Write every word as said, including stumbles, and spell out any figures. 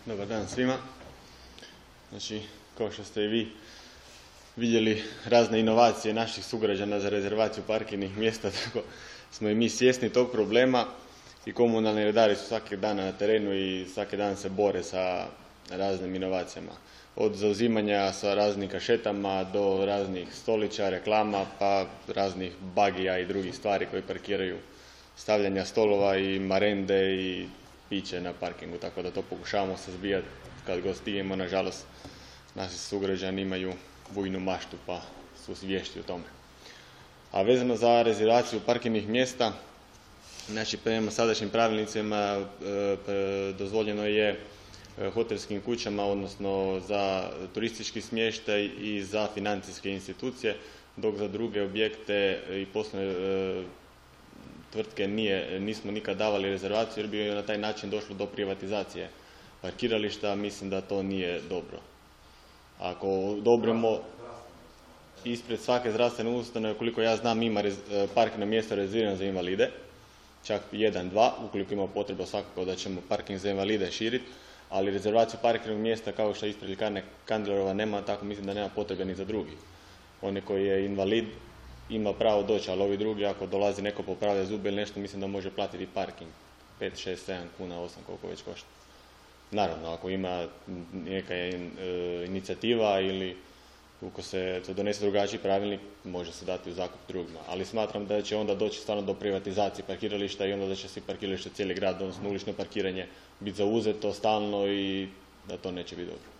Dobar dan svima. Znači, kao što ste i vi vidjeli razne inovacije naših sugrađana za rezervaciju parkirnih mjesta, tako smo i mi svjesni tog problema i komunalni redari su svaki dan na terenu i svaki dan se bore sa raznim inovacijama. Od zauzimanja sa raznim kašetama do raznih stolića, reklama, pa raznih bagija i drugih stvari koji parkiraju, stavljanja stolova i marende i piće na parkingu, tako da to pokušavamo suzbijati kad god stignemo. Nažalost, naši sugrađani imaju bujnu maštu pa su vješti u tome. A vezano za rezervaciju parkirnih mjesta, znači prema sadašnjim pravilnicima e, dozvoljeno je hotelskim kućama, odnosno za turistički smještaj i za financijske institucije, dok za druge objekte i poslovne e, tvrtke nije, nismo nikad davali rezervaciju jer bi na taj način došlo do privatizacije parkirališta. Mislim da to nije dobro. Ako odobrimo ispred svake zdravstvene ustanove, koliko ja znam, ima parkirno mjesto rezervirano za invalide, čak jedan, dva, ukoliko ima potreba svakako da ćemo parking za invalide širiti, ali rezervaciju parkirnog mjesta kao što ispred ljekarne Kandelarova nema, tako mislim da nema potrebe ni za drugi. Oni koji je invalid ima pravo doći, ali ovi drugi, ako dolazi neko popravlja zube ili nešto, mislim da može platiti parking. pet, šest, sedam kuna, osam, koliko već košta. Naravno, ako ima neka e, inicijativa ili ako se donese drugačiji pravilnik, može se dati u zakup drugima. Ali smatram da će onda doći stvarno do privatizacije parkirališta i onda da će svi parkirališta, cijeli grad, odnosno ulično parkiranje, biti zauzeto stalno i da to neće biti dobro.